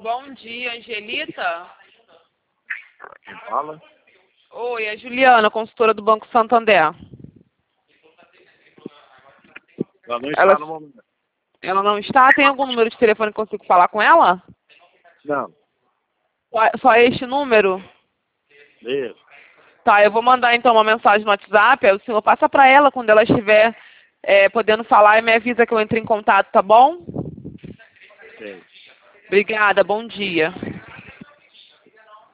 Bom dia, Angelita. Quem fala? Oi, é Juliana, consultora do Banco Santander. Ela não está no momento. Ela não está? Tem algum número de telefone que eu consigo falar com ela? Não. Só este número? Isso. Tá, eu vou mandar então uma mensagem no WhatsApp, aí o senhor passa para ela quando ela estiver podendo falar e me avisa que eu entre em contato, tá bom? Ok. Obrigada, bom dia.